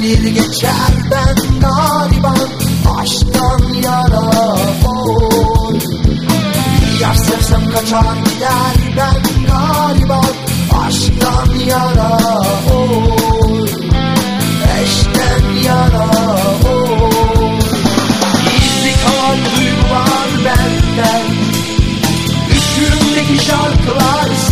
gelir geçer ben gariban, aşktan yana oy. Yar sevsem kaçar gider ben gariban, aşktan yana oy. Eşten yana oy. Gizli kalan duygular benden, içimdeki şarkılar